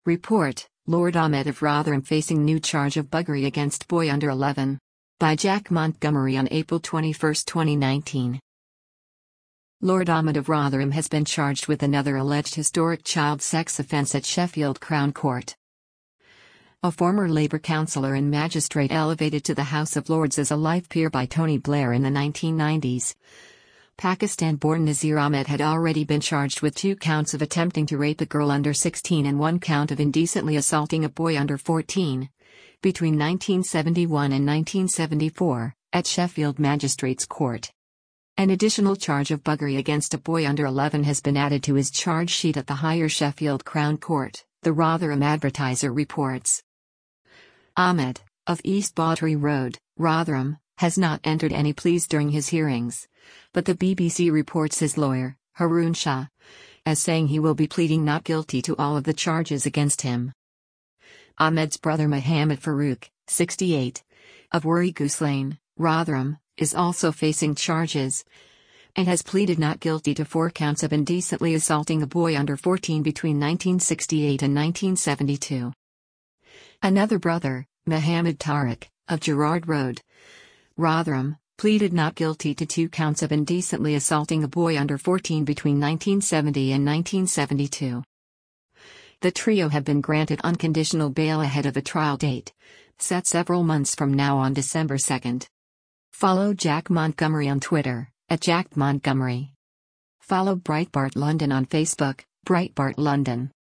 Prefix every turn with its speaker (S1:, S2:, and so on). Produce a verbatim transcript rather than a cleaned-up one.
S1: Report, Lord Ahmed of Rotherham facing new charge of buggery against boy under eleven. By Jack Montgomery on April twenty-first, twenty nineteen. Lord Ahmed of Rotherham has been charged with another alleged historic child sex offence at Sheffield Crown Court. A former Labour councillor and magistrate elevated to the House of Lords as a life peer by Tony Blair in the nineteen nineties. Pakistan-born Nazir Ahmed had already been charged with two counts of attempting to rape a girl under sixteen and one count of indecently assaulting a boy under fourteen. Between nineteen seventy-one and nineteen seventy-four, at Sheffield Magistrates Court. An additional charge of buggery against a boy under eleven has been added to his charge sheet at the higher Sheffield Crown Court, the Rotherham Advertiser reports. Ahmed, of East Bawtry Road, Rotherham, has not entered any pleas during his hearings, but the B B C reports his lawyer, Haroon Shah, as saying he will be pleading not guilty to all of the charges against him. Ahmed's brother Mohammed Farouk, sixty-eight, of Worry Goose Lane, Rotherham, is also facing charges and has pleaded not guilty to four counts of indecently assaulting a boy under fourteen between nineteen sixty-eight and nineteen seventy-two. Another brother, Mohammed Tariq, of Gerrard Road, Rotherham, pleaded not guilty to two counts of indecently assaulting a boy under fourteen between nineteen seventy and nineteen seventy-two. The trio have been granted unconditional bail ahead of a trial date, set several months from now on December second. Follow Jack Montgomery on Twitter, at Jack Montgomery. Follow Breitbart London on Facebook, Breitbart London.